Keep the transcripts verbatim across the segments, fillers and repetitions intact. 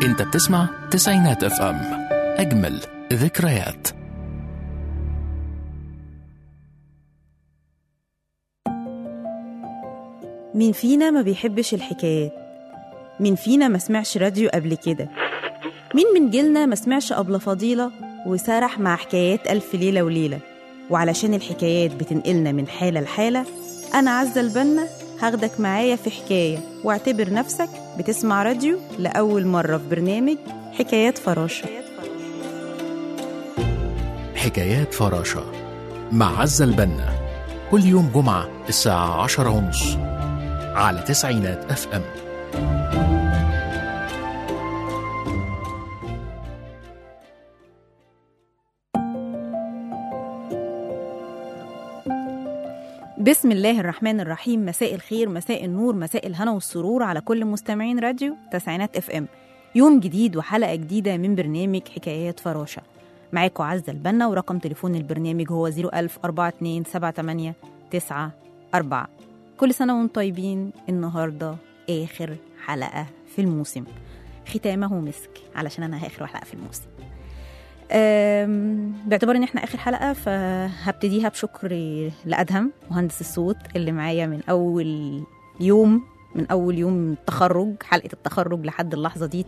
انت بتسمع تسعينات اف ام، اجمل ذكريات. مين فينا ما بيحبش الحكايات؟ مين فينا ما سمعش راديو قبل كده؟ مين من جيلنا ما سمعش أبلة فضيلة وسرح مع حكايات ألف ليلة وليلة؟ وعلشان الحكايات بتنقلنا من حالة لحالة، أنا عزة البنا هاخدك معايا في حكاية، واعتبر نفسك بتسمع راديو لأول مرة في برنامج حكايات فراشة. حكايات فراشة مع عزة البنا، كل يوم جمعة الساعة عشرة ونص على تسعينات اف ام. بسم الله الرحمن الرحيم. مساء الخير، مساء النور، مساء الهنا والسرور على كل مستمعين راديو تسعينات اف ام. يوم جديد وحلقة جديدة من برنامج حكايات فراشة. معاكم عزة البنا، ورقم تليفون البرنامج هو صفر ألف أربعة اتنين سبعة تمانية تسعة أربعة. كل سنة وانتم طيبين. النهاردة آخر حلقة في الموسم، ختامه مسك، علشان أنا آخر حلقة في الموسم. باعتبار ان احنا اخر حلقه، فهبتديها بشكر لادهم مهندس الصوت اللي معايا من اول يوم من اول يوم التخرج، حلقه التخرج لحد اللحظه دي،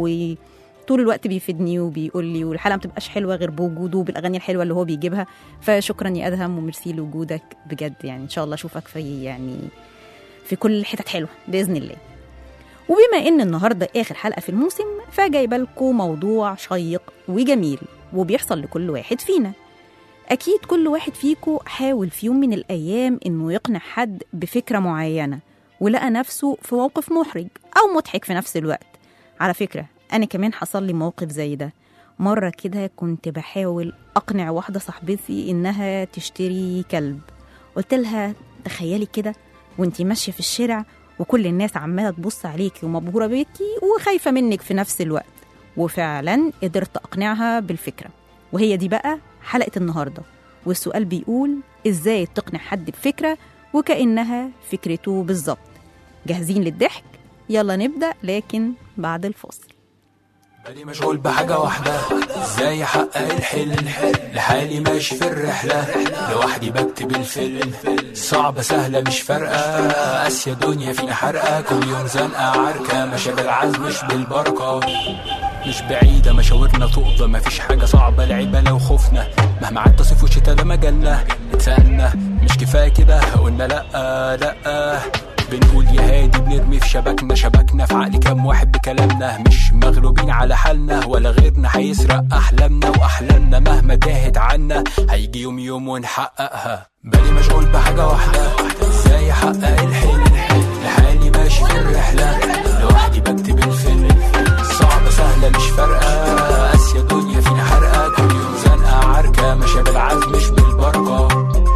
وطول الوقت بيفيدني وبيقول لي، والحلقه ما بتبقاش حلوه غير بوجوده بالاغاني الحلوه اللي هو بيجيبها. فشكرا يا ادهم، وميرسي لوجودك بجد. يعني ان شاء الله اشوفك في يعني في كل حتت حلوه باذن الله. وبما ان النهارده اخر حلقه في الموسم، فجايبه لكم موضوع شيق وجميل وبيحصل لكل واحد فينا. اكيد كل واحد فيكم حاول في يوم من الايام انه يقنع حد بفكره معينه، ولقى نفسه في موقف محرج او مضحك في نفس الوقت. على فكره انا كمان حصل لي موقف زي ده مره كده. كنت بحاول اقنع واحده صاحبتي انها تشتري كلب. قلت لها تخيلي كده وانتي ماشيه في الشارع وكل الناس عماله تبص عليكي ومبهوره بيكي وخايفه منك في نفس الوقت. وفعلا قدرت اقنعها بالفكره، وهي دي بقى حلقه النهارده. والسؤال بيقول ازاي تقنع حد بفكره وكانها فكرته بالظبط. جاهزين للضحك؟ يلا نبدا، لكن بعد الفاصل. بالي مشغول بحاجة واحدة، ازاي احقق الحلم. لحالي ماشي في الرحلة، لوحدي بكتب الفيلم. صعبة سهلة مش فارقة، قاسية دنيا فينا حرقة. كل يوم زنقة عركة، ماشية بالعزم مش بالبركة. مش بعيدة مشاورنا تقضى، مفيش حاجة صعبة لعبة لو خفنا. مهما عدى صيف وشتا ده مجالنا. اتسألنا مش كفاية كده، قلنا لأ لأ. بنقول يا هادي بنرمي في شبكنا. شبكنا في عقل كام واحد بكلامنا، مش مغلوبين على حالنا ولا غيرنا هيسرق أحلامنا. وأحلامنا مهما تاهت عنا هيجي يوم يوم ونحققها. بالي مشغول بحاجة واحدة، ازاي احقق الحلم. لحالي ماشي في الرحلة، لوحدي بكتب الفيلم. صعبة سهلة مش فارقة، قاسية دنيا فينا حرقة. كل يوم زنقة عركة، ماشية بالعزم مش بالبركة.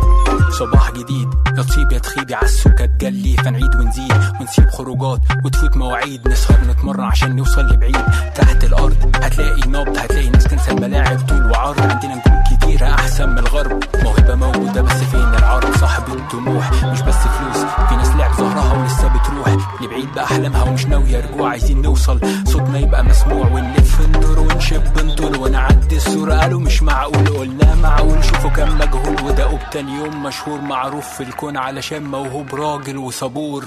صباح جديد، يا تصيب يا تخيب، عالسكة تجلي فنعيد ونزيد ونسيب خروجات وتفوت مواعيد. نسهر نتمرن عشان نوصل لبعيد. تحت الأرض هتلاقي نبض، هتلاقي ناس تنسى الملاعب طول وعرض. عندنا نجوم كتيرة أحسن من الغرب، موهبة موجودة بس فين العرض. صاحب الطموح مش بس فلوس، في ناس لعب ظهرها ولسه بتروح لبعيد بأحلامها ومش ناوية رجوع. عايزين نوصل صوتنا يبقى مسموع، ونلف ندور ونشب نطول ونعدي الصورة. قالوا مش معقول، قلنا معقول. شوفوا كم مجهول ودقوا بتاني يوم مشهور معروف في الكون علشان موهوب راجل وصبور.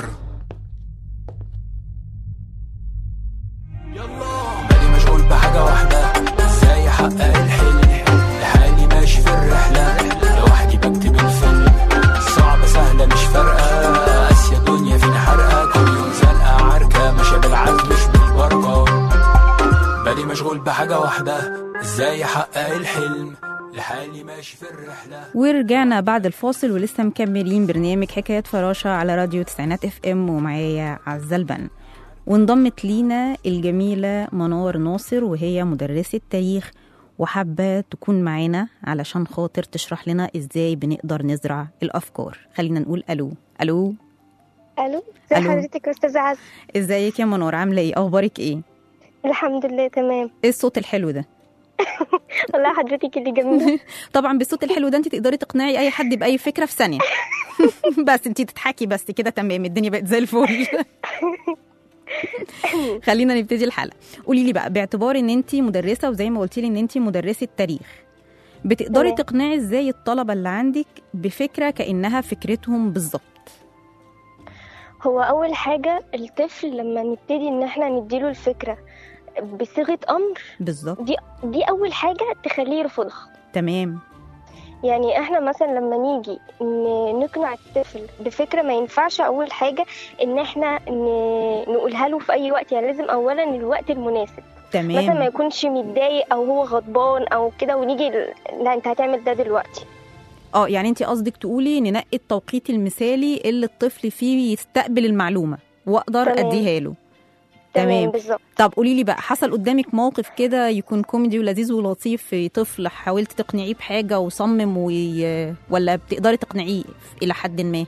بالي مشغول بحاجة واحدة، ازاي احقق الحلم. لحالي ماشي في الرحلة، لوحدي بكتب الفيلم. صعبة سهلة مش فارقة، قاسية دنيا فينا حرقة. كل يوم زنقة عركة، ماشية بالعزم مش بالبركة. بالي مشغول بحاجة واحدة، ازاي احقق الحلم. لحالي ماشي في الرحلة. ورجعنا بعد الفاصل ولسه مكملين برنامج حكايات فراشة على راديو تسعينات اف ام، ومعايا عزة البنا. وانضمت لينا الجميلة منار ناصر، وهي مدرسة تاريخ، وحابة تكون معانا علشان خاطر تشرح لنا ازاي بنقدر نزرع الأفكار. خلينا نقول ألو ألو ألو. ازي حضرتك يا أستاذة عزة؟ ازيك يا منار، عاملة ايه؟ أخبارك ايه؟ الحمد لله تمام. ايه الصوت الحلو ده؟ والله حضرتك اللي جميلة. طبعا بالصوت الحلو ده انت تقدري تقنعي اي حد باي فكره في ثانيه. بس انت تضحكي بس كده تمام، الدنيا بقت زي الفل. خلينا نبتدي الحلقه. قولي لي بقى، باعتبار ان انت مدرسه وزي ما قلتي لي ان انت مدرسه تاريخ، بتقدري تمام. تقنعي ازاي الطلبه اللي عندك بفكره كانها فكرتهم بالظبط؟ هو اول حاجه الطفل لما نبتدي ان احنا نديله الفكره بصيغه امر، بالظبط. دي دي اول حاجه تخليه يرفضها. تمام. يعني احنا مثلا لما نيجي ن- نقنع الطفل بفكره، ما ينفعش اول حاجه ان احنا ن- نقولها له في اي وقت. يعني لازم اولا الوقت المناسب، مثلا ما تمام. يكونش متضايق او هو غضبان او كده ونيجي ل- لا انت هتعمل ده دلوقتي. اه يعني انت قصدك تقولي ننقي التوقيت المثالي اللي الطفل فيه يستقبل المعلومه واقدر تمام. اديها له. تمام تمام. بالظبط. طب قولي لي بقى، حصل قدامك موقف كده يكون كوميدي ولذيذ ولطيف في طفل حاولت تقنعيه بحاجه وصمم وي... ولا بتقدري تقنعيه الى حد ما؟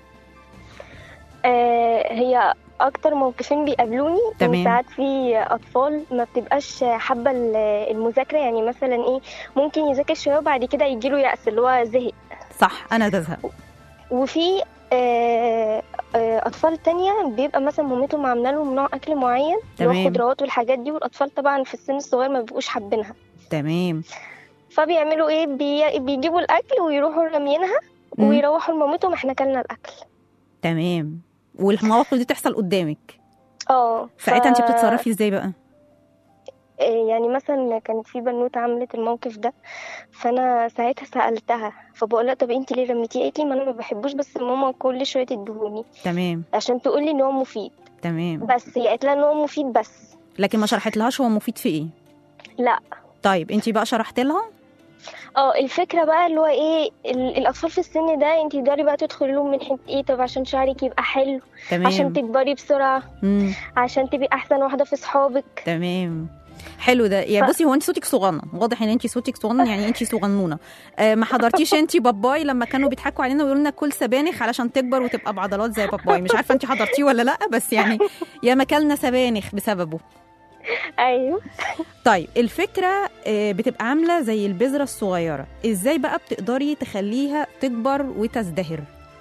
آه هي اكتر موقفين بيقابلوني تمام. ان ساعات في اطفال ما بتبقاش حابه ال- المذاكره. يعني مثلا ايه، ممكن يذاكر شويه وبعد كده يجيله يأس اللي هو زهق. صح، انا تزهق. وفي آه، آه، اطفال تانية بيبقى مثلا مامتهم عامله لهم نوع اكل معين اللي هو تمام. خضروات والحاجات دي، والاطفال طبعا في السن الصغير ما بيبقوش حابينها. تمام. فبيعملوا ايه، بي... بيجيبوا الاكل ويروحوا رامينها مم. ويروحوا لمامتهم احنا كلنا الاكل. تمام. والمواقف دي تحصل قدامك، اه ساعتها انت بتتصرفي ازاي بقى؟ آه، يعني مثلا كانت في بنوته عملت الموقف ده، فانا ساعتها سالتها فبقول لها طب انت ليه رميتيه؟ قالت لي ما انا ما بحبوش بس ماما كل شويه تدهوني تمام. عشان تقول لي ان هو مفيد. تمام. بس هي قالت لها ان هو مفيد بس. لكن ما شرحت لهاش هو مفيد في ايه؟ لا. طيب انت بقى شرحت لها؟ اه الفكره بقى اللي هو ايه، ال- الاطفال في السن ده انت تقدري بقى تدخلي لهم من حته ايه، طب عشان شعرك يبقى حلو، تمام. عشان تكبري بسرعه، مم. عشان تبقي احسن واحده في صحابك. تمام. حلو ده. يا ف- بصي، هو انت صوتك صغنن، واضح ان انت صوتك صغنن، يعني انت صغنونه. آه ما حضرتيش انت باباي لما كانوا بيضحكوا علينا ويقولوا لنا كل سبانخ علشان تكبر وتبقى بعضلات زي باباي؟ مش عارفه انت حضرتيه ولا لا، بس يعني يا ما كلنا سبانخ بسببه. ايوه. طيب الفكره آه بتبقى عامله زي البذره الصغيره، ازاي بقى بتقدري تخليها تكبر وتزدهر؟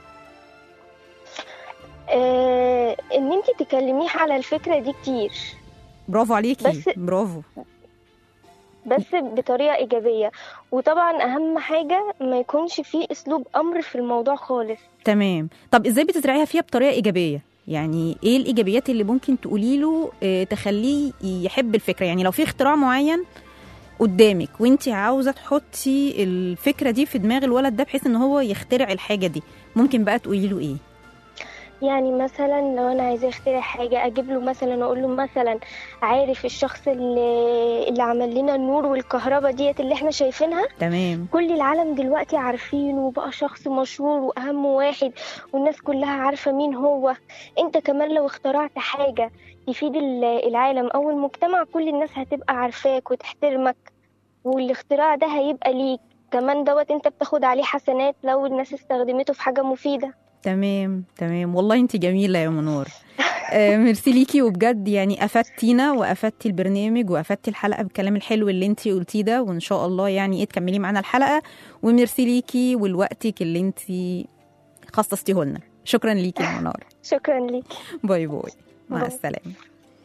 آه ان انت تكلميه على الفكره دي كتير، برافو عليكي. بس- برافو. بس بطريقه ايجابيه. وطبعا اهم حاجه ما يكونش فيه اسلوب امر في الموضوع خالص. تمام. طب ازاي بتزرعيها فيها بطريقه ايجابيه؟ يعني ايه الايجابيات اللي ممكن تقولي له اه تخليه يحب الفكره؟ يعني لو في اختراع معين قدامك وانت عاوزه تحطي الفكره دي في دماغ الولد ده بحيث ان هو يخترع الحاجه دي، ممكن بقى تقولي له ايه؟ يعني مثلا لو انا عايزه اخترع حاجه اجيب له مثلا اقول له مثلا عارف الشخص اللي, اللي عمل لنا النور والكهرباء ديت اللي احنا شايفينها، تمام. كل العالم دلوقتي عارفينه وبقى شخص مشهور واهم واحد والناس كلها عارفه مين هو. انت كمان لو اخترعت حاجه تفيد ال- العالم او المجتمع، كل الناس هتبقى عارفاك وتحترمك، والاختراع ده هيبقى ليك كمان دوت انت بتاخد عليه حسنات لو الناس استخدمته في حاجه مفيده. تمام. تمام. والله انت جميله يا منور. آه ميرسي ليكي، وبجد يعني افدتينا وافدتي البرنامج وافدتي الحلقه بالكلام الحلو اللي انت قلتيه ده، وان شاء الله يعني ايه تكملي معانا الحلقه. وميرسي ليكي ولوقتك اللي انت خصصتيه لنا. شكرا ليكي يا منور. شكرا ليك. باي باي. مع باي. السلامه.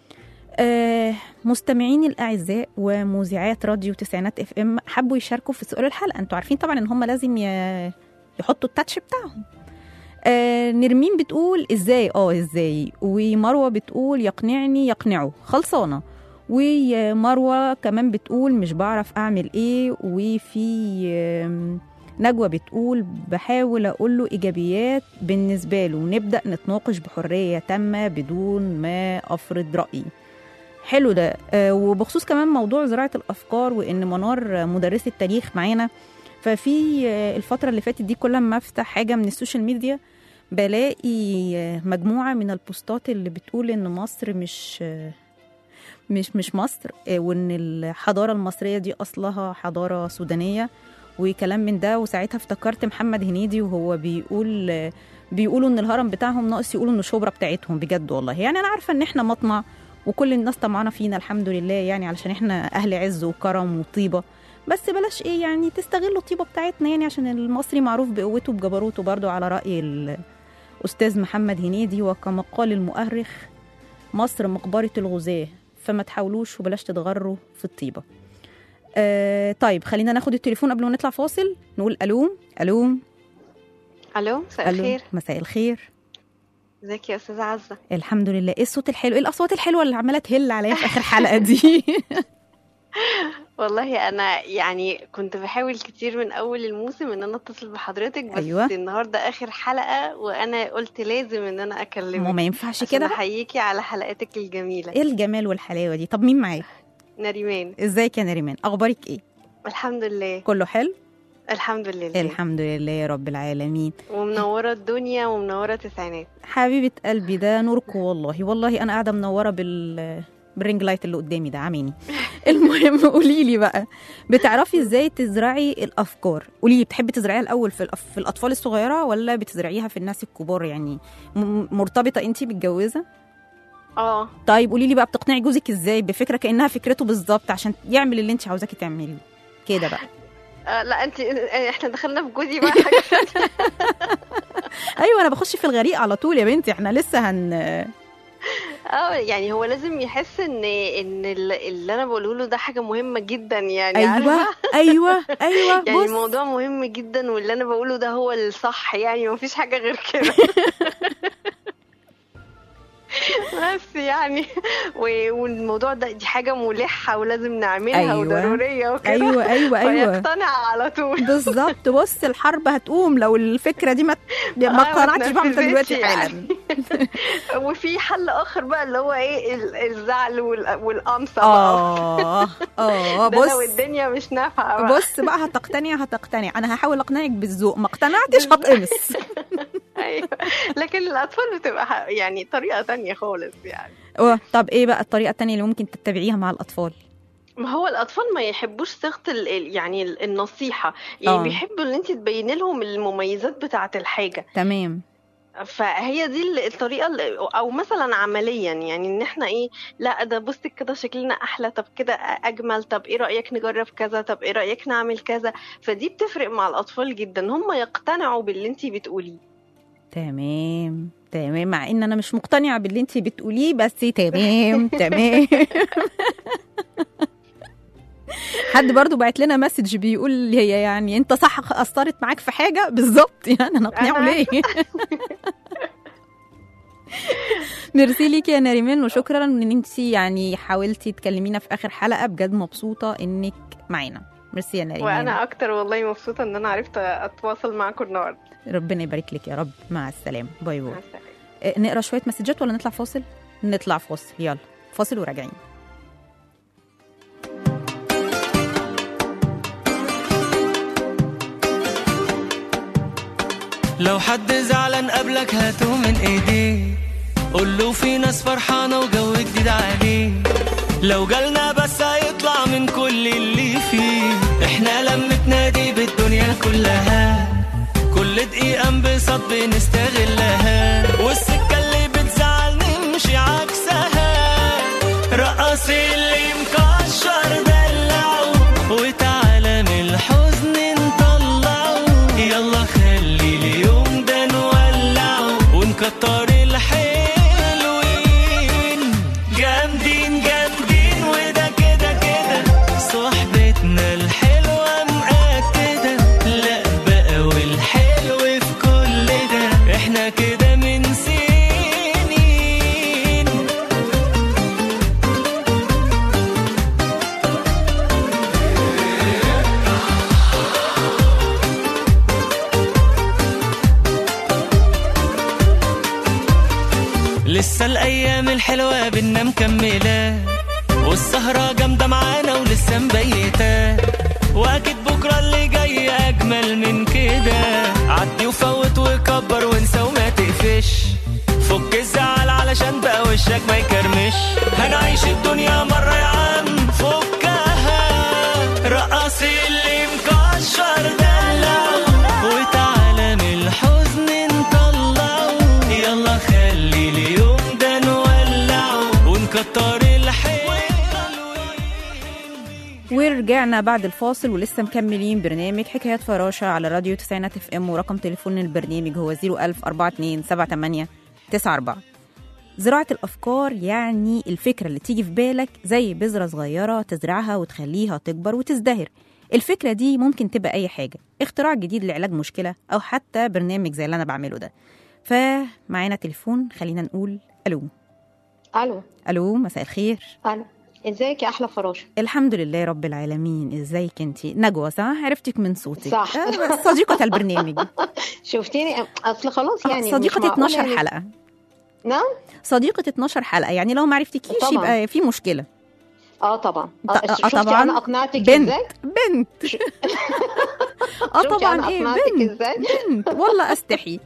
آه مستمعين الاعزاء ومذيعات راديو تسعينات اف ام حبوا يشاركوا في سؤال الحلقه. انتوا عارفين طبعا ان هم لازم ي- يحطوا التاتش بتاعهم. آه نرمين بتقول ازاي اه ازاي، ومروه بتقول يقنعني يقنعه خلصانه، ومروه كمان بتقول مش بعرف اعمل ايه، وفي آم، نجوى بتقول بحاول اقول له ايجابيات بالنسبه له ونبدا نتناقش بحريه تامه بدون ما افرض رايي. حلو ده. آه وبخصوص كمان موضوع زراعه الافكار وان منار مدرسه تاريخ معانا، ففي آه، الفترة اللي فاتت دي كل ما افتح حاجة من السوشيال ميديا بلاقي آه، مجموعة من البوستات اللي بتقول ان مصر مش آه، مش مش مصر، آه، وان الحضارة المصرية دي اصلها حضارة سودانية وكلام من ده. وساعتها افتكرت محمد هنيدي وهو بيقول آه، بيقولوا ان الهرم بتاعهم ناقص يقولوا ان شبرا بتاعتهم. بجد والله يعني انا عارفة ان احنا مطمع وكل الناس طمعانة فينا الحمد لله، يعني علشان احنا اهل عز وكرم وطيبة، بس بلاش ايه يعني تستغلوا الطيبه بتاعتنا، يعني عشان المصري معروف بقوته وبجبروته برضو على راي الاستاذ محمد هنيدي. وكما قال المؤرخ مصر مقبرة الغزاة، فما تحاولوش وبلاش تتغروا في الطيبة. آه طيب خلينا ناخد التليفون قبل ما نطلع فاصل. نقول ألو. ألو. الو مساء الخير. مساء الخير. ازيك يا استاذه عزه؟ الحمد لله. ايه الصوت الحلو، ايه الاصوات الحلوه اللي عماله تهل عليا في اخر حلقه دي؟ والله انا يعني كنت بحاول كتير من اول الموسم ان انا اتصل بحضرتك، بس أيوة. النهارده اخر حلقه وانا قلت لازم ان انا اكلمك. ما ينفعش كده. كده. احييكي على حلقاتك الجميله. ايه الجمال والحلاوه دي. طب مين معاك؟ نريمان. ازيك يا نريمان، اخبارك ايه؟ الحمد لله كله حلو. الحمد لله. الحمد لله يا رب العالمين. ومنوره الدنيا ومنوره تسعينات. حبيبه قلبي، ده نوركم والله. والله انا قاعده منوره بال بالرينج لايت اللي قدامي ده عميني. المهم قولي لي بقى، بتعرفي ازاي تزرعي الافكار؟ قولي لي، بتحبي تزرعيها الاول في, الأف... في الاطفال الصغيره ولا بتزرعيها في الناس الكبار؟ يعني م... مرتبطه انتي متجوزه؟ اه. طيب قولي لي بقى، بتقنعي جوزك ازاي بفكره كانها فكرته بالظبط عشان يعمل اللي انت عاوزاكي تعمليه كده بقى؟ آه لا انت احنا دخلنا في جوزي بقى حاجه. ايوه انا بخش في الغريق على طول يا بنتي، احنا لسه هن اه يعني هو لازم يحس ان ان اللي انا بقوله له ده حاجه مهمه جدا، يعني ايوه عارفة؟ ايوه ايوه يعني بص. الموضوع مهم جدا واللي انا بقوله ده هو الصح، يعني مفيش حاجه غير كده. بس يعني والموضوع ده دي حاجه ملحه ولازم نعملها. أيوة. وضروريه وكده. ايوه ايوه ايوه فيقتنع على طول. بالظبط. بص الحرب هتقوم لو الفكره دي ما ما اقتنعتش بقى دلوقتي حالا. وفي حل اخر بقى اللي هو ايه الزعل والقمصه. اه اه بص بص لو الدنيا مش نافعه بقى. بص بقى هتقتنع هتقتنع انا هحاول اقنعك بالذوق، ما اقتنعتش هتقمص. ايوه لكن الاطفال بتبقى يعني طريقه تانية خالص يعني. اه طب ايه بقى الطريقه التانية اللي ممكن تتبعيها مع الاطفال؟ ما هو الاطفال ما يحبوش صيغه يعني النصيحه، يعني أوه. بيحبوا ان انت تبيني لهم المميزات بتاعه الحاجه. تمام. فهي دي الطريقه، او مثلا عمليا يعني ان احنا ايه، لا ده بصي كده شكلنا احلى، طب كده اجمل، طب ايه رايك نجرب كذا، طب ايه رايك نعمل كذا. فدي بتفرق مع الاطفال جدا، هم يقتنعوا باللي انت بتقوليه. تمام تمام، مع ان انا مش مقتنعه باللي انتي بتقوليه بس تمام تمام. حد برضو بعت لنا مسج بيقول هي يعني انت صح اثرت معاك في حاجه بالظبط، يعني انا اقنعه ليه؟ ميرسي ليكي يا نريمان، وشكرا ان انتي يعني حاولتي تكلمينا في اخر حلقه، بجد مبسوطه انك معانا. ميرسي يا نريمان. وانا اكتر والله مبسوطه ان انا عرفت اتواصل معاكم النهارده. ربنا يبارك لك يا رب. مع السلامه. باي باي. مع السلامه. نقرا شويه مسجات ولا نطلع فاصل؟ نطلع فاصل، يلا فاصل وراجعين. لو حد زعلان قبلك هاته من ايديه، قول له في ناس فرحانه وجو جديد عليه. لو جالنا بس هيطلع من كل اللي فيه، احنا لمتنا دي بالدنيا كلها، كل دقيقه انبساط بنستغلها، والسكه اللي بتزعل نمشي عكسها. رقص اللي مكشر دلعه، وتعالى من الحزن نطلعه، يلا خلي اليوم ده نولعه، ونكتر الحلوين جامدين جامدين، وده كده كده صحبتنا الحلوة مأكدة. لا بقى والحلو في كل ده، احنا كده من سنين. لسه الأيام الحلوة بينا مكملة، والسهرة جامدة معانا ولسه مبيتة، وأكيد بكرة اللي جاي أجمل من كده. عدي وفوت وكبر وانسى وما تقفش، فك الزعل علشان بقى وشك ما يكرمش. هنعيش الدنيا مرة يا عم فكها، رقص اللي مكشر دلعه، وتعالى من الحزن نطلعه، يلا خلي اليوم ده نولعه، ونكتر الحلوين. ورجعنا بعد الفاصل ولسه مكملين برنامج حكايات فراشة على راديو تسعينات اف ام، ورقم تليفون البرنامج هو صفر ألف أربعة اتنين سبعة تمانية تسعة أربعة. زراعة الأفكار يعني الفكرة اللي تيجي في بالك زي بذرة صغيرة تزرعها وتخليها تكبر وتزدهر. الفكرة دي ممكن تبقى أي حاجة، اختراع جديد لعلاج مشكلة أو حتى برنامج زي اللي أنا بعمله ده. فمعانا تليفون، خلينا نقول ألو. الو ألو، مساء الخير. الو، ازيك يا احلى فراشه؟ الحمد لله رب العالمين. ازيك انتي؟ نجوى صح؟ عرفتك من صوتك. صح. آه، صديقة البرنامج. شفتيني اصل خلاص يعني صديقة مش معقول اتناشر يعني. حلقة. نعم، صديقة اتناشر حلقة، يعني لو ما عرفتكيش طبعاً. يبقى في مشكلة. اه طبعا. ط- اه آه شفتي طبعاً. انا اقنعتك بنت ازاي؟ بنت ش- اه شفتي طبعا أنا ايه أقنعتك بنت إزاي؟ بنت والله استحي.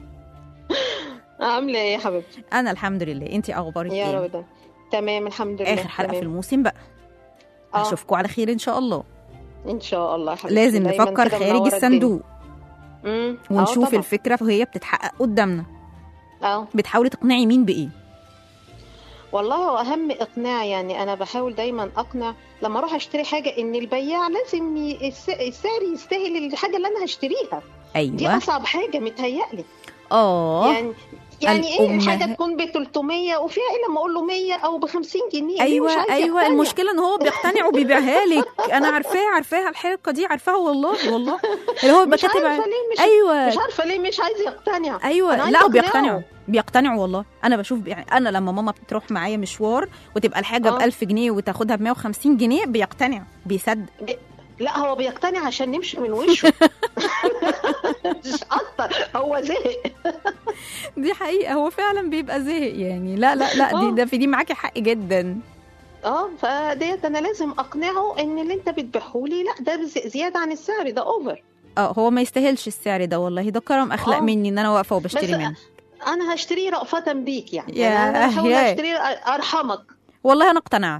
عامله ايه يا حبيبتي؟ انا الحمد لله، انتي اخبارك يا ايه؟ رب ده تمام الحمد لله. اخر حلقة تمام. في الموسم بقى. آه. اشوفكم على خير ان شاء الله. ان شاء الله يا حبيبتي. لازم دايماً نفكر كده خارج منورة الصندوق الدنيا. امم آه ونشوف طبعاً. الفكرة وهي بتتحقق قدامنا. اه بتحاولي تقنعي مين بايه؟ والله هو اهم اقناع، يعني انا بحاول دايما اقنع لما اروح اشتري حاجه ان البياع لازم ي- الس- السعر يستاهل الحاجه اللي انا هشتريها. دي ايوه. اصعب حاجه متهيألي. اه يعني يعني ايه الأمهات. الحاجه تكون ب ثلاثمية وفيها ايه لما اقول له مية او ب خمسين جنيه؟ ليه ايوه مش عايز ايوه يقتنع؟ المشكله ان هو بيقتنع وبيبيعها لك. انا عارفاها عارفاها الحركه دي، عارفاها والله والله اللي هو مش بكاتب عارفه ع- ليه مش ايوه مش عارفه ليه مش عايز يقتنع. أنا ايوه عايزة لا أقنعه. بيقتنعوا بيقتنعوا والله. انا بشوف يعني انا لما ماما بتروح معايا مشوار وتبقى الحاجه آه. ب ألف جنيه وتاخدها ب مية وخمسين جنيه بيقتنع بيصدق. لا هو بيقتنع عشان نمشي من وشه. مش اكتر، هو زهق. دي حقيقه، هو فعلا بيبقى زهق يعني. لا لا لا دي آه. ده في دي معاكي حق جدا. اه فديت انا لازم اقنعه ان اللي انت بتبيعهولي لا ده زي- زياده عن السعر، ده اوفر. اه هو ما يستاهلش السعر ده والله، ده كرم اخلاق آه. مني ان انا واقفه بس وبشتري منه. انا هشتريه رأفة بيك يعني, يا يعني انا هحاول يا. اشتريه ارحمك. والله انا اقتنعت.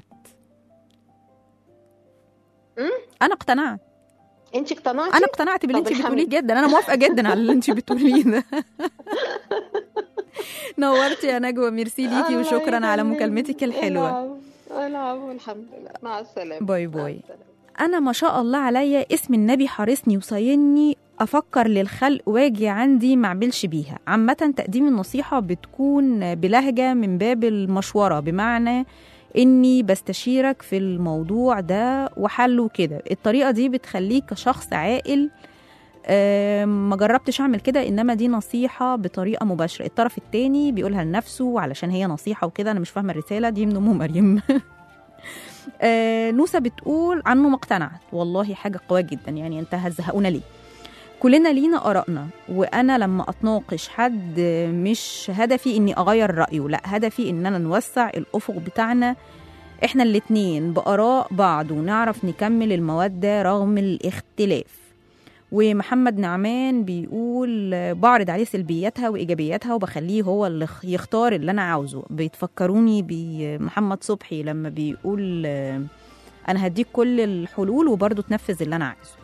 أم؟ انا اقتنعت انت اقتنعتي؟ انا اقتنعت باللي طب انت الحمد. بتقوليه جدا. انا موافقه جدا على اللي انت بتقوليه ده. نورتي يا نجوى، ميرسي ليكي الله وشكرا على يخليك. مكالمتك الحلوه. العفو. العفو، الحمد لله، مع السلامه. باي مع باي. السلامة. انا ما شاء الله عليا اسم النبي حارسني وصايني، افكر للخلق واجي عندي ما اعملش بيها. عامه تقديم النصيحه بتكون بلهجه من باب المشوره، بمعنى اني بستشيرك في الموضوع ده وحله كده. الطريقه دي بتخليك كشخص عاقل. آه، ما جربتش اعمل كده، انما دي نصيحه بطريقه مباشره. الطرف التاني بيقولها لنفسه علشان هي نصيحه وكده. انا مش فاهمه الرساله دي من ام مريم. آه، نوسة بتقول عنه ما اقتنعت. والله حاجه قويه جدا، يعني انت هتزهقونا ليه؟ كلنا لينا آرائنا، وأنا لما أتناقش حد مش هدفي إني أغير رأيه، لا هدفي إننا نوسع الأفق بتاعنا إحنا الاتنين بآراء بعض ونعرف نكمل المودة رغم الاختلاف. ومحمد نعمان بيقول بعرض عليه سلبياتها وإيجابياتها وبخليه هو اللي يختار اللي أنا عاوزه. بيتفكروني بمحمد صبحي لما بيقول أنا هديك كل الحلول وبرضه تنفذ اللي أنا عايزه.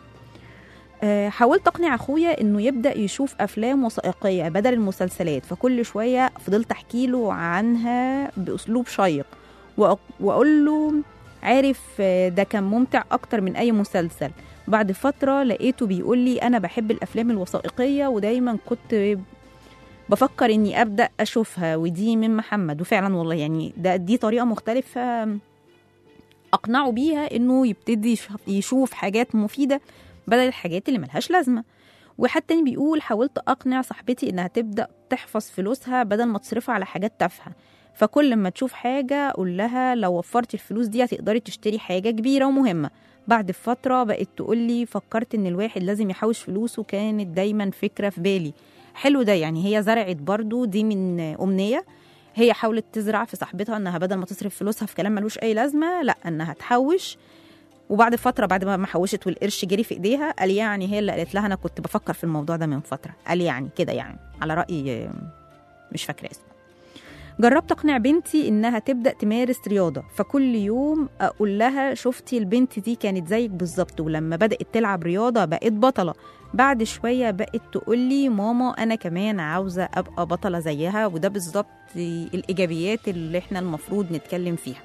حاولت أقنع أخويا إنه يبدأ يشوف أفلام وثائقية بدل المسلسلات، فكل شوية فضلت أحكي له عنها بأسلوب شيق وأقول له عارف ده كان ممتع أكتر من أي مسلسل. بعد فترة لقيته بيقول لي أنا بحب الأفلام الوثائقية ودايما كنت بفكر إني أبدأ أشوفها. ودي من محمد، وفعلا والله يعني ده دي طريقة مختلفة أقنعه بيها إنه يبتدي يشوف حاجات مفيدة بدل الحاجات اللي ملهاش لازمة. وحد تاني بيقول حاولت أقنع صاحبتي إنها تبدأ تحفظ فلوسها بدل ما تصرفها على حاجات تافهة، فكل ما تشوف حاجة أقول لها لو وفرتي الفلوس دي هتقدري تشتري حاجة كبيرة ومهمة. بعد فترة بقت تقولي فكرت إن الواحد لازم يحوش فلوسه، كانت دايما فكرة في بالي. حلو ده، يعني هي زرعت برضو دي من أمنية. هي حاولت تزرع في صاحبتها إنها بدل ما تصرف فلوسها في كلام ملوش أي لازمة، لأ إنها تحوش. وبعد فترة بعد ما حوشت والقرش جري في ايديها قال يعني هي اللي قالت لها انا كنت بفكر في الموضوع ده من فترة. قال يعني كده، يعني على رأي مش فاكرة اسمه. جربت اقنع بنتي انها تبدأ تمارس رياضة، فكل يوم اقول لها شفتي البنت دي كانت زيك بالظبط ولما بدأت تلعب رياضة بقت بطلة. بعد شوية بقت تقول لي ماما انا كمان عاوزة ابقى بطلة زيها. وده بالظبط الايجابيات اللي احنا المفروض نتكلم فيها.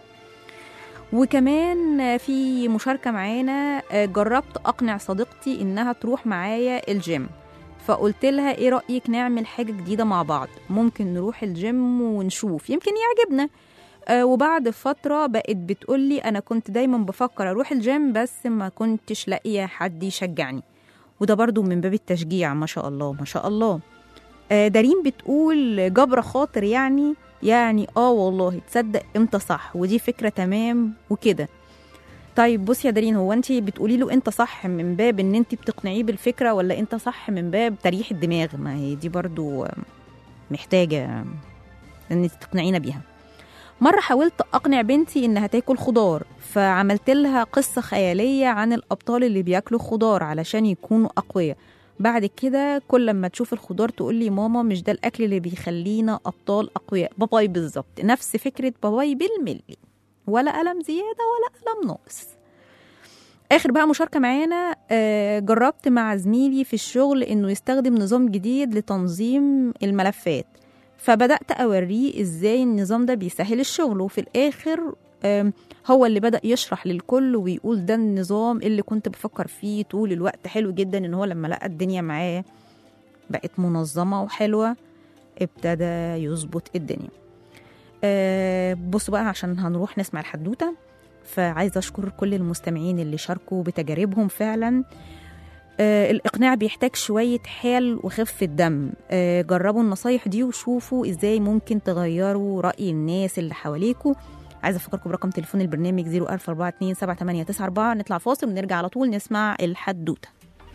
وكمان في مشاركة معانا، جربت أقنع صديقتي إنها تروح معايا الجيم، فقلت لها ايه رأيك نعمل حاجة جديدة مع بعض، ممكن نروح الجيم ونشوف يمكن يعجبنا. آه وبعد فترة بقت بتقولي أنا كنت دايما بفكر أروح الجيم بس ما كنتش لاقية حد يشجعني، وده برضو من باب التشجيع. ما شاء الله ما شاء الله. آه دارين بتقول جبر خاطر يعني يعني اه والله تصدق انت صح، ودي فكرة تمام وكده. طيب بص يا دارين، هو انت بتقولي له انت صح من باب ان انت بتقنعيه بالفكرة، ولا انت صح من باب تريح الدماغ؟ ما هي دي برضو محتاجة ان انت تقنعينا بيها. مرة حاولت أقنع بنتي إنها تاكل خضار، فعملت لها قصة خيالية عن الأبطال اللي بياكلوا خضار علشان يكونوا أقوياء. بعد كده كل لما تشوف الخضار تقول لي ماما مش ده الأكل اللي بيخلينا أبطال أقوياء. باباي بالظبط نفس فكرة باباي بالملي، ولا ألم زيادة ولا ألم ناقص. آخر بقى مشاركة معانا، جربت مع زميلي في الشغل إنه يستخدم نظام جديد لتنظيم الملفات، فبدأت أوريه إزاي النظام ده بيسهل الشغل، وفي الآخر هو اللي بدأ يشرح للكل ويقول ده النظام اللي كنت بفكر فيه طول الوقت. حلو جدا إن هو لما لقى الدنيا معاه بقت منظمة وحلوة ابتدى يظبط الدنيا. أه بصوا بقى عشان هنروح نسمع الحدوتة، فعايزة أشكر كل المستمعين اللي شاركوا بتجاربهم. فعلا آه الإقناع بيحتاج شوية حال وخفة دم. آه جربوا النصايح دي وشوفوا إزاي ممكن تغيروا رأي الناس اللي حواليكوا. عايزة أفكركم برقم تليفون البرنامج صفر ألف أربعة اتنين سبعة تمانية تسعة أربعة. نطلع فاصل ونرجع على طول نسمع الحدوتة.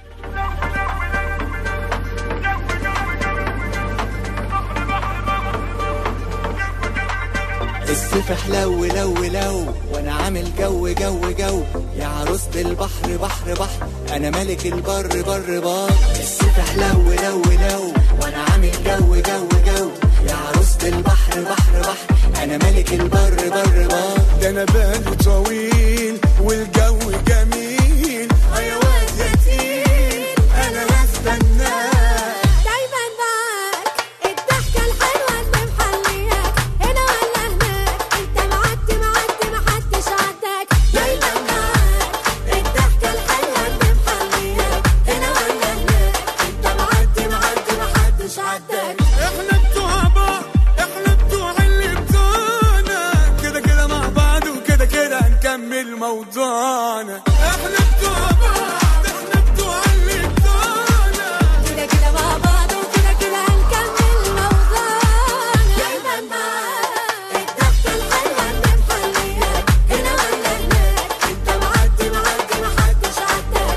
الصيف حلو لو لو وانا عامل جو جو جو، يا عروسة البحر بحر بحر انا ملك البر بر بار. الصيف حلو لو لو وانا عامل جو جو جو، يا عروسة البحر بحر بحر انا ملك البر بر بار. ده انا بالي طويل والجو جميل، يا واد يا تقيل انا هستناك دايما معاك. الضحكة الحلوة اللي محلياك هنا ولا هناك، انت معدي معدي محدش عداك. دايما معاك. الضحكة الحلوة اللي محلياك هنا ولا هناك، انت معدي معدي محدش عداك. احنا بتوع بعض، احنا بتوع اللي بتوعنا، كده كده مع بعض وكده كده هنكمل موضوعنا. احنا بتوع بعض، احنا بتوع اللي بتوعنا، كده كده مع بعض وكده كده هنكمل موضوعنا. دايما معاك. الضحكة الحلوة اللي محلياك هنا ولا هناك، انت معدي معدي محدش عداك.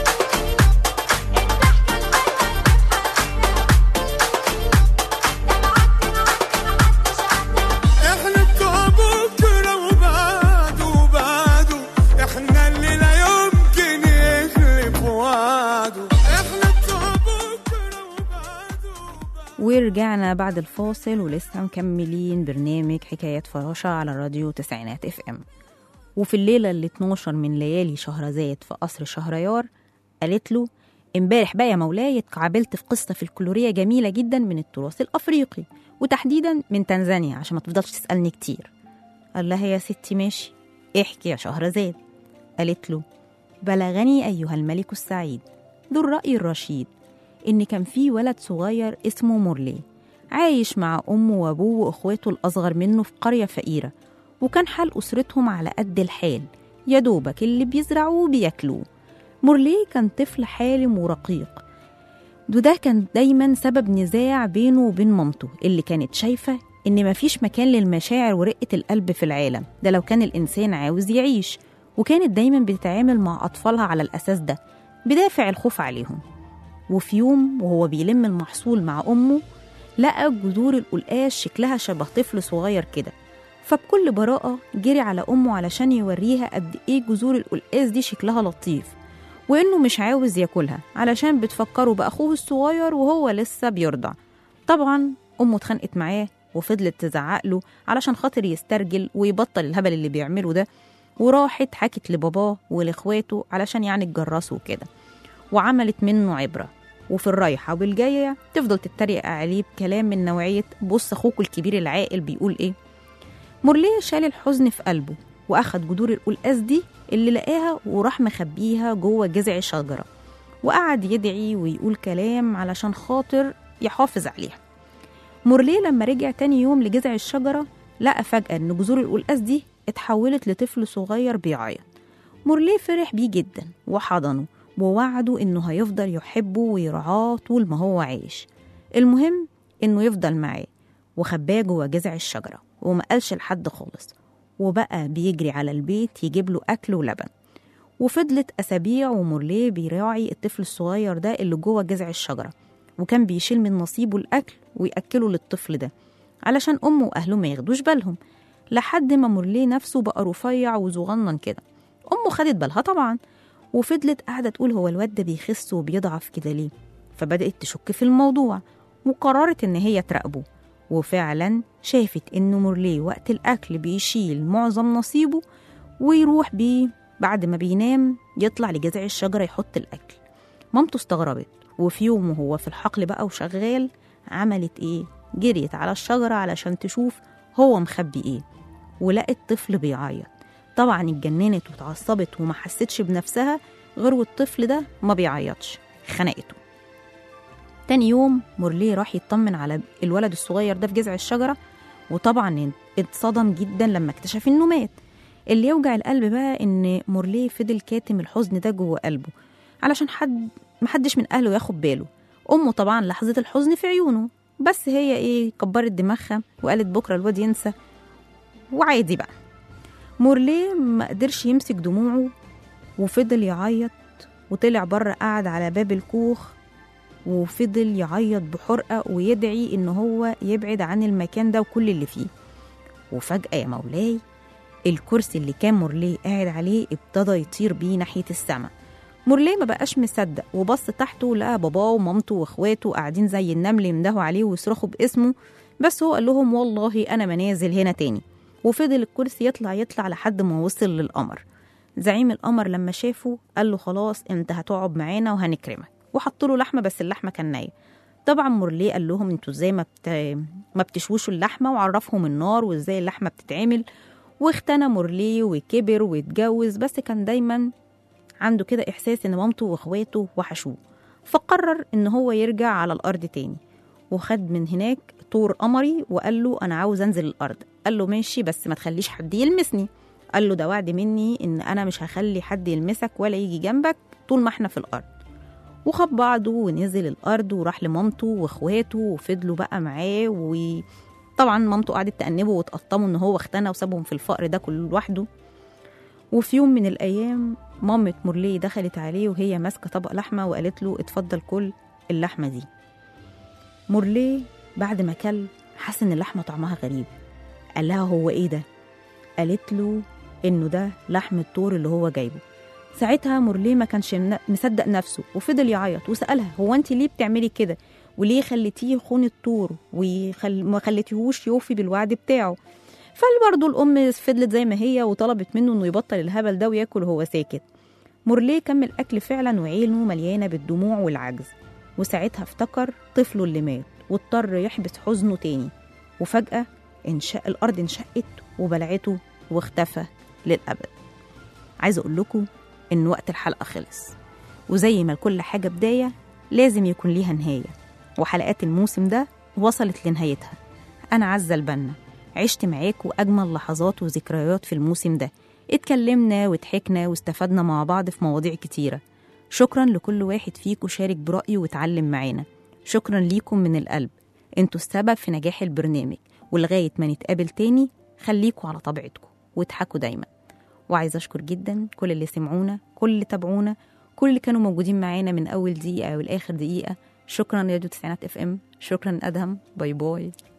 احنا بتوع بكره وبعده وبعده، احنا اللي لا يمكن يخلف وعده. احنا بتوع بكره وبعده وبعده. ورجعنا بعد الفاصل ولسه مكملين برنامج حكايات فراشة على راديو تسعينات اف ام. وفي الليلة اللي اتناشر من ليالي شهرزاد في قصر شهريار قالت له امبارح بقى يا مولاي اتقابلت في قصة فلكلورية جميلة جدا من التراث الأفريقي، وتحديدا من تنزانيا عشان ما تفضلش تسألني كتير. قال لها يا ستي ماشي احكي يا شهرزاد. قالت له بلغني أيها الملك السعيد ذو الرأي الرشيد إن كان في ولد صغير اسمه مورلي عايش مع أمه وأبوه وأخواته الأصغر منه في قرية فقيرة، وكان حال أسرتهم على قد الحال، يا دوبك اللي بيزرعوه بياكلوه. مورلي كان طفل حالم ورقيق، وده كان دايما سبب نزاع بينه وبين مامته اللي كانت شايفة إن مفيش مكان للمشاعر ورقة القلب في العالم ده لو كان الإنسان عاوز يعيش، وكانت دايما بتتعامل مع أطفالها على الأساس ده بدافع الخوف عليهم. وفي يوم وهو بيلم المحصول مع أمه لقى جذور القلقاس شكلها شبه طفل صغير كده، فبكل براءة جري على أمه علشان يوريها قد إيه جذور القلقاس دي شكلها لطيف، وإنه مش عاوز ياكلها علشان بتفكره بأخوه الصغير وهو لسه بيرضع. طبعا أمه اتخانقت معاه وفضلت تزعق له علشان خاطر يسترجل ويبطل الهبل اللي بيعمله ده، وراحت حكت لباباه ولإخواته علشان يعني تجرسوا كده، وعملت منه عبرة. وفي الرايحة والجاية تفضل تتريق عليه بكلام من نوعية بص أخوك الكبير العاقل بيقول إيه. مورليه شال الحزن في قلبه وأخد جذور القلقاس دي اللي لقاها وراح مخبيها جوه جذع شجرة، وقعد يدعي ويقول كلام علشان خاطر يحافظ عليها. مورليه لما رجع تاني يوم لجذع الشجرة لقى فجأة إن جذور القلقاس دي اتحولت لطفل صغير بيعيط. مورليه فرح بيه جدا وحضنه ووعده إنه هيفضل يحبه ويرعاه طول ما هو عايش. المهم إنه يفضل معاه، وخباه جوه جذع الشجرة وما قالش لحد خالص، وبقى بيجري على البيت يجيب له أكل ولبن. وفضلت أسابيع ومورليه بيراعي الطفل الصغير ده اللي جوه جذع الشجرة، وكان بيشيل من نصيبه الأكل ويأكله للطفل ده علشان أمه وأهله ما ياخدوش بالهم، لحد ما مورليه نفسه بقى رفيع وصغنن كده. أمه خدت بالها طبعا، وفضلت قاعدة تقول هو الواد ده بيخس وبيضعف كده ليه، فبدأت تشك في الموضوع وقررت إن هي تراقبه. وفعلا شافت إنه مورليه وقت الأكل بيشيل معظم نصيبه ويروح بيه بعد ما بينام يطلع لجذع الشجرة يحط الأكل. مامته استغربت، وفي يوم وهو في الحقل بقى وشغال عملت إيه؟ جريت على الشجرة علشان تشوف هو مخبي إيه، ولقت طفل بيعيط. طبعا اتجننت واتعصبت وما حستش بنفسها غير والطفل ده ما بيعيطش، خنقته. تاني يوم مورليه راح يطمن على الولد الصغير ده في جذع الشجرة، وطبعا اتصدم جدا لما اكتشف انه مات. اللي يوجع القلب بقى ان مورليه فضل كاتم الحزن ده جوه قلبه علشان حد محدش من اهله ياخد باله. امه طبعا لحظة الحزن في عيونه، بس هي ايه كبرت دماغها وقالت بكره الواد ينسى وعادي بقى. مورليه ما قدرش يمسك دموعه وفضل يعيط، وطلع بره قعد على باب الكوخ وفضل يعيط بحرقة ويدعي إن هو يبعد عن المكان ده وكل اللي فيه. وفجأة يا مولاي الكرسي اللي كان مورليه قاعد عليه ابتدى يطير بيه ناحية السماء. مورليه ما بقاش مصدق وبص تحته لقى باباه ومامته واخواته قاعدين زي النمل يندهوا عليه ويصرخوا باسمه، بس هو قال لهم والله أنا منازل هنا تاني. وفضل الكرسي يطلع يطلع لحد ما وصل للقمر. زعيم القمر لما شافه قال له خلاص انت هتقعد معانا وهنكرمك، وحط له لحمه بس اللحمه كان نيه. طبعا مورليه قال لهم انتوا ازاي ما بت... ما بتشوشوا اللحمه، وعرفهم النار وازاي اللحمه بتتعمل. واختنى مورليه وكبر واتجوز، بس كان دايما عنده كده احساس ان مامته واخواته وحشوه، فقرر ان هو يرجع على الارض تاني. وخد من هناك طور قمري وقال له انا عاوز انزل الارض. قال له ماشي بس ما تخليش حد يلمسني. قال له ده وعد مني ان انا مش هخلي حد يلمسك ولا يجي جنبك طول ما احنا في الارض. وخد بعضه ونزل الارض وراح لمامته واخواته وفضلوا بقى معاه. وطبعا مامته قعدت تأنبه وتقطمه ان هو اختنى وسابهم في الفقر ده كله لوحده. وفي يوم من الايام مامة مورليه دخلت عليه وهي ماسكه طبق لحمه وقالت له اتفضل كل اللحمه دي. مورليه بعد ما كل حس ان اللحمه طعمها غريب. قال لها هو ايه ده؟ قالت له انه ده لحم الطور اللي هو جايبه. ساعتها مورليه ما كانش مصدق نفسه وفضل يعيط وسألها هو انت ليه بتعملي كده، وليه خليتيه يخون الطور وما خليتيهوش يوفي بالوعد بتاعه؟ فبرضه الام فضلت زي ما هي وطلبت منه انه يبطل الهبل ده وياكل وهو ساكت. مورليه كمل اكل فعلا وعينه مليانه بالدموع والعجز. وساعتها افتكر طفله اللي مات واضطر يحبس حزنه تاني. وفجأة انشق الارض انشقت وبلعته واختفى للأبد. عايزة أقول لكم إن وقت الحلقة خلص، وزي ما لكل حاجة بداية لازم يكون ليها نهاية، وحلقات الموسم ده وصلت لنهايتها. أنا عزة البنا، عشت معاكم أجمل لحظات وذكريات في الموسم ده. اتكلمنا وضحكنا واستفدنا مع بعض في مواضيع كتيرة. شكرا لكل واحد فيكم شارك برأيه وتعلم معانا. شكرا ليكم من القلب، انتوا السبب في نجاح البرنامج. ولغاية ما نتقابل تاني خليكوا على طبيعتكم واضحكوا دايما. وعايزة أشكر جدا كل اللي سمعونا، كل اللي تابعونا، كل اللي كانوا موجودين معانا من أول دقيقة والآخر دقيقة. شكرا راديو تسعينات اف ام، شكرا أدهم، باي باي.